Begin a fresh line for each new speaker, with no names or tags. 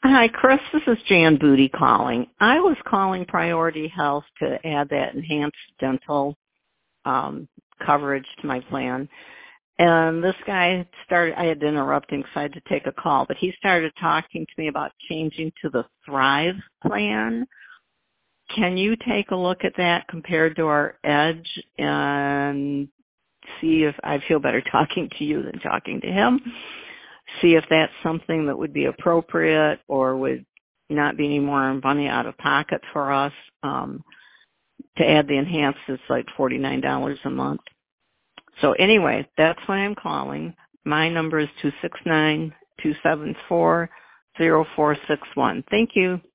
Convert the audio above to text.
Hi, Chris. This is Jan Booty calling. I was calling Priority Health to add that enhanced dental coverage to my plan. And this guy I had to interrupt him because I had to take a call, but he started talking to me about changing to the Thrive plan. Can you take a look at that compared to our Edge and see if I feel better talking to you than talking to him? See if that's something that would be appropriate or would not be any more money out of pocket for us. To add the enhanced, it's like $49 a month. So anyway, that's why I'm calling. My number is 269-274-0461. Thank you.